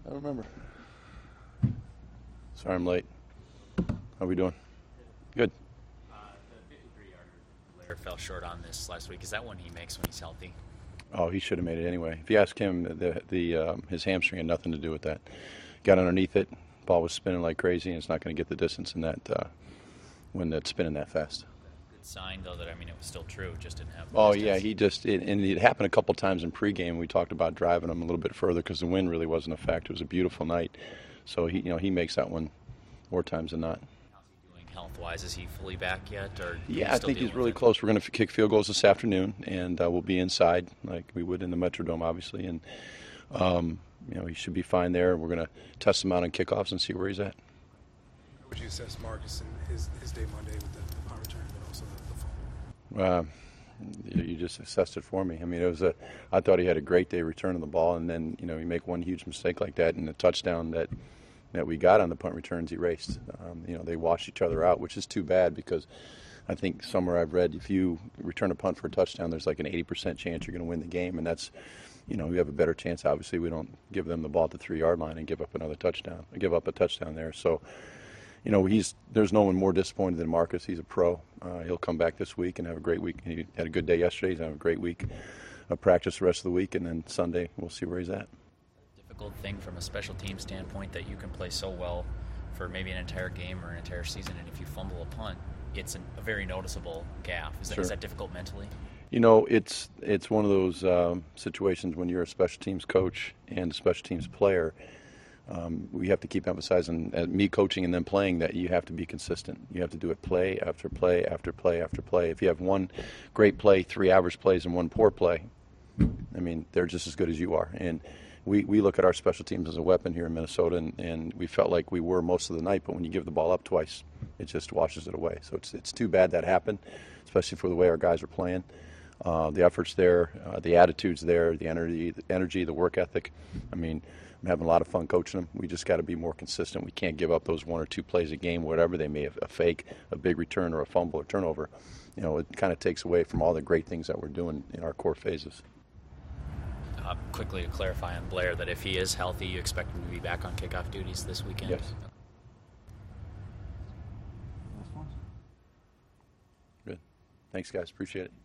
I don't remember. Sorry I'm late. How we doing? Good. The 53-yarder Blair fell short on this last week. Is that one he makes when he's healthy? Oh, he should have made it anyway. If you ask him, his hamstring had nothing to do with that. Got underneath it, ball was spinning like crazy, and it's not going to get the distance in that when that's spinning that fast. Good sign, though, that, I mean, it was still true. It just didn't have the Oh, distance. yeah, and it happened a couple times in pregame. We talked about driving him a little bit further because the wind really wasn't a factor. It was a beautiful night. So, he makes that one more times than not. How's he doing health-wise? Is he fully back yet? Or Yeah, I think he's really close. We're going to kick field goals this afternoon, and we'll be inside like we would in the Metrodome, obviously. And, he should be fine there. We're going to test him out on kickoffs and see where he's at. How would you assess Marcus and his day Monday with the punt return, but also the fumble? You just assessed it for me. I mean, I thought he had a great day returning the ball, and then, you make one huge mistake like that, and the touchdown that we got on the punt returns erased. They washed each other out, which is too bad because I think somewhere I've read if you return a punt for a touchdown, there's like an 80% chance you're going to win the game, and that's, you have a better chance. Obviously, we don't give them the ball at the 3-yard line and give up a touchdown there. So, there's no one more disappointed than Marcus. He's a pro. He'll come back this week and have a great week. He had a good day yesterday. He's going to have a great week of practice the rest of the week, and then Sunday we'll see where he's at. Difficult thing from a special team standpoint that you can play so well for maybe an entire game or an entire season, and if you fumble a punt, it's a very noticeable gaffe. Is that difficult mentally? It's one of those situations when you're a special teams coach and a special teams player. We have to keep emphasizing, me coaching and then playing, that you have to be consistent. You have to do it play after play after play after play. If you have one great play, 3 average plays, and one poor play, I mean, they're just as good as you are. And we look at our special teams as a weapon here in Minnesota, and we felt like we were most of the night, but when you give the ball up twice, it just washes it away. So it's too bad that happened, especially for the way our guys are playing. The effort's there, the attitude's there, the energy, the work ethic. I mean, I'm having a lot of fun coaching them. We just got to be more consistent. We can't give up those 1 or 2 plays a game, whatever they may have, a fake, a big return, or a fumble or turnover. It kind of takes away from all the great things that we're doing in our core phases. Quickly to clarify on Blair, that if he is healthy, you expect him to be back on kickoff duties this weekend? Yes. Good. Thanks, guys. Appreciate it.